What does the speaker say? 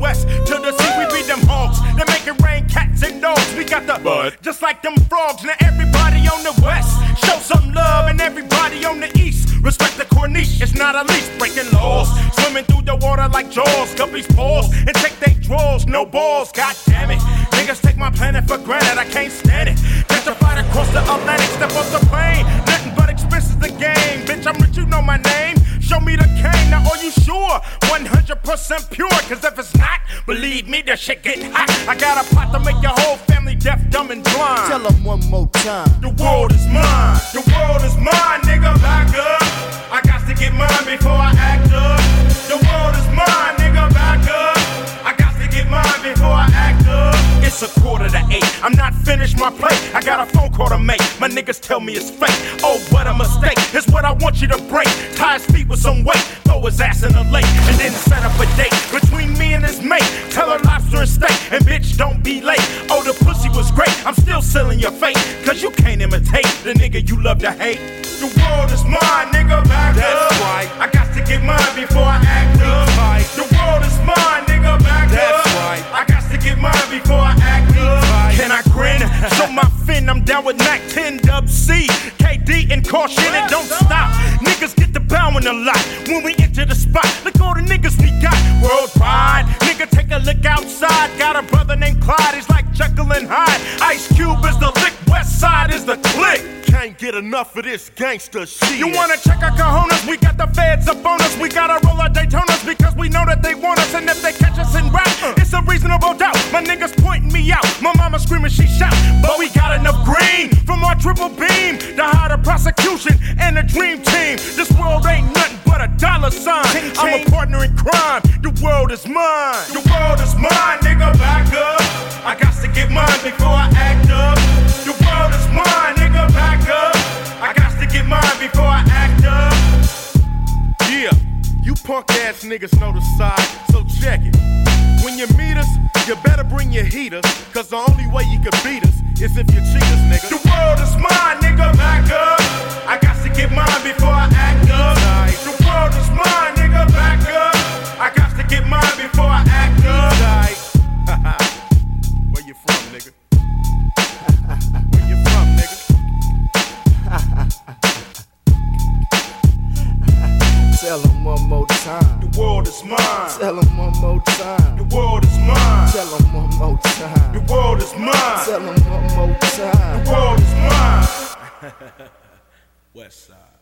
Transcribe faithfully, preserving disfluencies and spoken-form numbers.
west to the sea, we be them hogs. They make it rain cats and dogs. We got the bud, just like them frogs. Now everybody on the west, show some love, and everybody on the east, respect the corniche. It's not a leash, breaking laws. Swimming through the water like Jaws. Guppies pause and take they draws. No balls, god damn it. Niggas take my planet for granted, I can't stand it. Gentrified across the Atlantic, step off the plane. Nothing but expenses the game. Bitch, I'm rich, you know my name. Show me the cane, now are you sure? one hundred percent pure, cause if it's not, believe me, the shit get hot. I got a plot to make your whole family deaf, dumb, and blind. Tell them one more time. The world is mine. The world is mine, nigga, back up. I got to get mine before I act up. The world is mine, nigga, back up. I got to get mine before I act up. It's a quarter to eight, I'm not finished my plate. I got a phone call to make, my niggas tell me it's fake. Oh, what a mistake, it's what I want you to break. Tie his feet with some weight, throw his ass in the lake, and then set up a date between me and his mate. Tell her lobster and steak, and bitch, don't be late. Oh, the pussy was great, I'm still sealing your fate, cause you can't imitate the nigga you love to hate. The world is mine, nigga, back That's up. That's right. I got to get mine before I act up. Right. The world is mine, nigga, back That's up. right. I got to get mine before I act up. Right. Can I grin? Show my fin, I'm down with Mac ten Dub C. K D and caution, it don't stop. Niggas get the bowing a lot when we enter the spot. Look all the niggas we got worldwide. Nigga, take a look outside. Got a brother named Clyde, he's like Jekyll and Hyde. Ice Cube is the lick, West Side is the click. Can't get enough of this gangster shit. You wanna check our cojones? We got the feds up on us. We gotta roll our Daytonas because we know that they want us. And if they catch us in rap, it's a reasonable doubt. My niggas pointing me out. My mama screaming, she shout. But we got enough green from our triple beam to hide a prosecution and a dream team. This world ain't nothing but a dollar sign. I'm a partner in crime. The world is mine. The world is mine, nigga, back up. I got to get mine before I act up. The world is mine, nigga, back up. I got to get mine before I act up. Yeah, you punk ass niggas know the side, so check it. When you meet us, you better bring your heaters, cause the only way you can beat us is if you cheat us, nigga. The world is mine, nigga, back up. I got to get mine before I act up. The world is mine, nigga, back up. I got to get mine before I act up. Where you from, nigga? Where you from, nigga? Tell them one more time. The world is mine. Tell them one more time. The world is mine. Tell them one more time. The world is mine. Tell them one more time. The world is mine. West Side.